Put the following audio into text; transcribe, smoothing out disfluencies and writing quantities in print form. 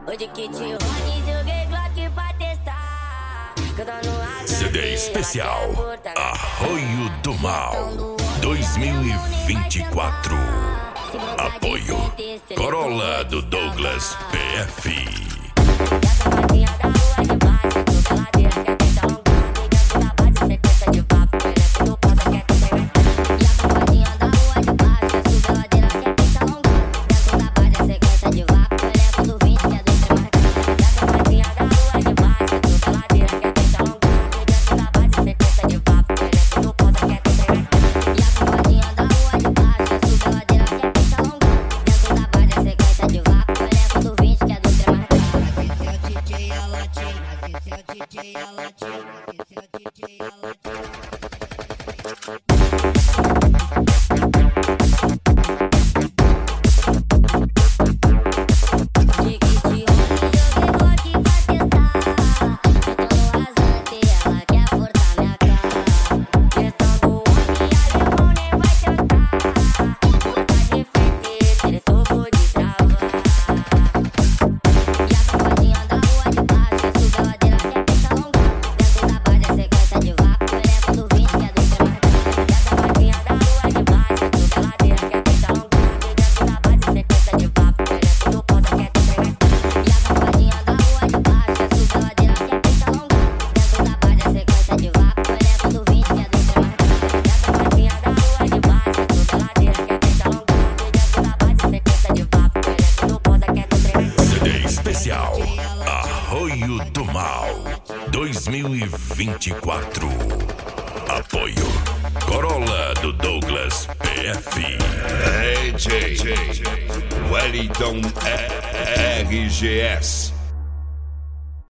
Hoje que te rode, joguei Glock pra testar. CD especial Arroio do Mal 2024. Apoio Corolla do Douglas PF. Arroio do Mal 2024. Apoio Corolla do Douglas PF. DJ Wellington RGS.